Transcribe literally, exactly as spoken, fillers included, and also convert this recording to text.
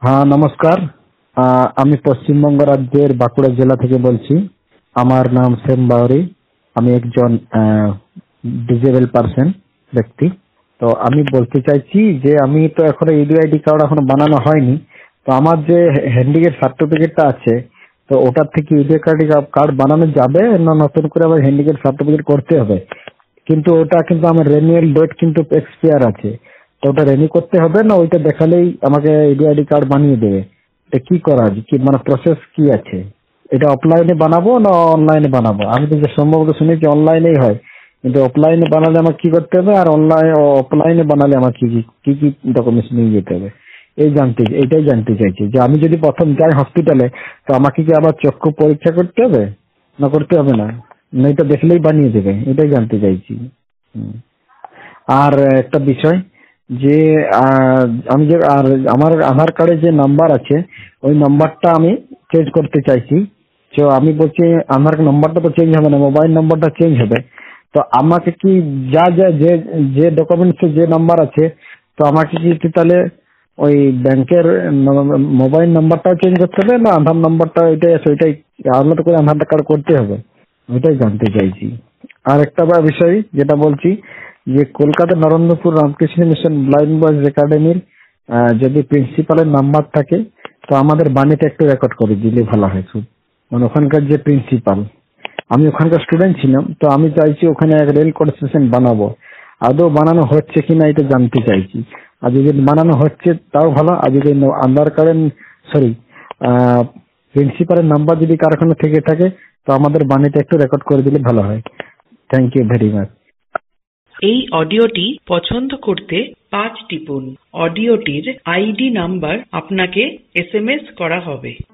হ্যাঁ, নমস্কার। আহ, আমি পশ্চিমবঙ্গ রাজ্যের বাঁকুড়া জেলা থেকে বলছি। আমার নাম সেম বাউরি। আমি একজন ডিজেবল পার্সন ব্যক্তি। তো আমি বলতে চাইছি যে আমি তো এখনো ইউডিআইডি কার্ড এখনো বানানো হয়নি। তো আমার যে হ্যান্ডিক্যাপ সার্টিফিকেটটা আছে, তো ওটার থেকে ইউডিআইডি কার্ড বানানো যাবে না নতুন করে আবার হ্যান্ডিক্যাপ সার্টিফিকেট করতে হবে? কিন্তু ওটা কিন্তু আমার রেনুয়াল ডেট কিন্তু এক্সপায়ার আছে। তো ওটা রেনিউ করতে হবে না ওইটা দেখালেই আমাকে ইউডিআইডি কার্ড বানিয়ে দেবে? এটা কি করা কি মানে প্রসেস কি আছে? এটা অফলাইনে বানাবো না অনলাইনে বানাবো? আমি তো যে সম্ভবত শুনেছি অনলাইনেই হয়, কিন্তু অফলাইনে বানালে আমার কি করতে হবে আর অনলাইন অফলাইনে বানালে আমার কি কি কি কি ডকুমেন্টস নিয়ে যেতে হবে? এই জানতে এইটাই জানতে চাইছি যে আমি যদি প্রথম যাই হসপিটালে, তো আমাকে কি আবার চক্ষু পরীক্ষা করতে হবে না করতে হবে না? না এটা দেখলেই বানিয়ে দেবে? এটাই জানতে চাইছি। হুম। আর একটা বিষয় যে আহ, আমি যে আর আমার আধার কার্ডে যে নাম্বার আছে ওই নাম্বারটা আমি চেঞ্জ করতে চাইছি। তো আমি বলছি আধার নাম্বারটা তো চেঞ্জ হবে না, মোবাইল নাম্বারটা চেঞ্জ হবে। তো আমাকে কি যা যা যে যে ডকুমেন্টসে যে নাম্বার আছে, তো আমাকে কি একটু তাহলে ওই ব্যাংকের মোবাইল নাম্বারটাও চেঞ্জ করতে হবে না আধার নাম্বারটা এটাই আছে ওইটাই আলাদা করে আধার কার্ড করতে হবে? ওইটাই জানতে চাইছি। আর একটা বা বিষয় যেটা বলছি যে Kolkata Narendrapur Ramakrishna mission blind boys একাডেমির যদি প্রিন্সিপালের নাম্বার থাকে, তো আমাদের বাণীটা একটু রেকর্ড করে দিলে ভালো হয় খুব। মানে ওখানকার যে প্রিন্সিপাল, আমি ওখানকার স্টুডেন্ট ছিলাম, তো আমি চাইছি ওখানে এক রেল কনস্ট্রাকশন বানাবো। আদৌ বানানো হচ্ছে কিনা এটা জানতে চাইছি। আর যদি বানানো হচ্ছে তাও ভালো, আর যদি আধার কার্ডের সরি প্রিন্সিপালের নাম্বার যদি কারখানা থেকে থাকে, তো আমাদের বাণীটা একটু রেকর্ড করে দিলে ভালো হয়। Thank you very much. এই অডিওটি পছন্দ করতে পাঁচ টিপুন। অডিওটির আইডি নাম্বার আপনাকে এসএমএস করা হবে।